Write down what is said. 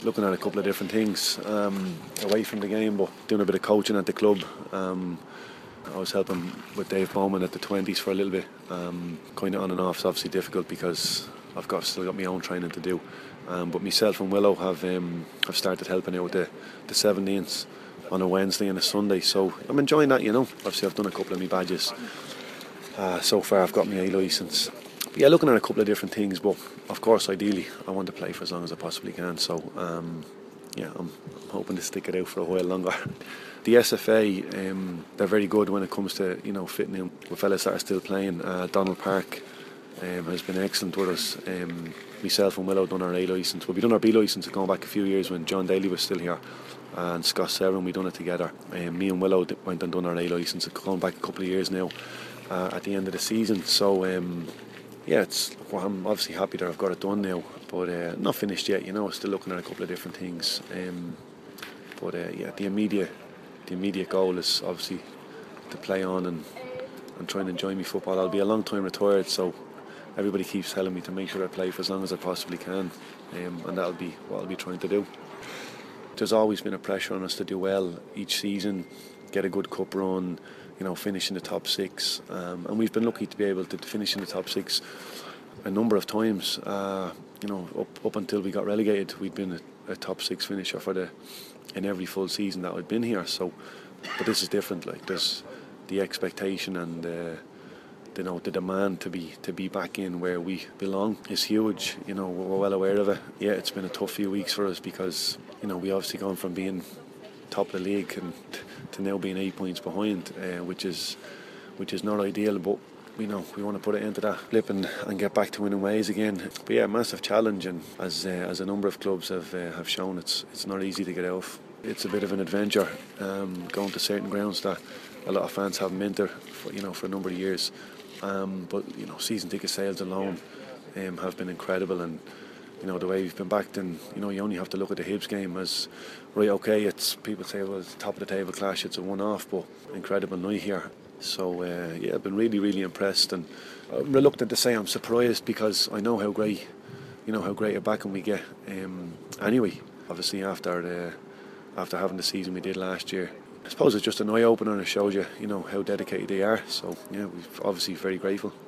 Looking at a couple of different things away from the game, but doing a bit of coaching at the club. I was helping with Dave Bowman at the 20s for a little bit. Kind of on and off. It's obviously difficult because still got my own training to do. But myself and Willow have started helping out with the 17s on a Wednesday and a Sunday. So I'm enjoying that, Obviously I've done a couple of my badges. So far I've got my A licence. Yeah, looking at a couple of different things, but of course ideally I want to play for as long as I possibly can. So I'm hoping to stick it out for a while longer. The SFA, they're very good when it comes to fitting in with fellas that are still playing. Donald Park has been excellent with us. Myself and Willow done our A licence. Well, we done our B licence going back a few years when John Daly was still here, and Scott Severn, we done it together. Me and Willow went and done our A licence going back a couple of years now at the end of the season. So I'm obviously happy that I've got it done now, but not finished yet. Still looking at a couple of different things. The immediate goal is obviously to play on and try and enjoy my football. I'll be a long time retired, so everybody keeps telling me to make sure I play for as long as I possibly can, and that'll be what I'll be trying to do. There's always been a pressure on us to do well each season, get a good cup run, finish in the top six, and we've been lucky to be able to finish in the top six a number of times. Up until we got relegated, we'd been a top six finisher in every full season that I'd been here. So, but this is different. Like, there's the expectation and the demand to be back in where we belong is huge. We're well aware of it. Yeah, it's been a tough few weeks for us because we obviously gone from being top of the league and to now being 8 points behind, which is not ideal. But we want to put it into that flip and get back to winning ways again. But yeah, massive challenge, and as a number of clubs have shown, it's not easy to get off. It's a bit of an adventure, going to certain grounds that a lot of fans haven't been there for a number of years. But season ticket sales alone have been incredible, and the way we've been backed, and you only have to look at the Hibs game as right. Okay, it's people say, well, it's top of the table clash, it's a one-off, but incredible night here. So I've been really, really impressed, and I'm reluctant to say I'm surprised because I know how great a backing we get. Anyway, obviously after having the season we did last year, I suppose it's just an eye opener, and it shows you how dedicated they are. So we're obviously very grateful.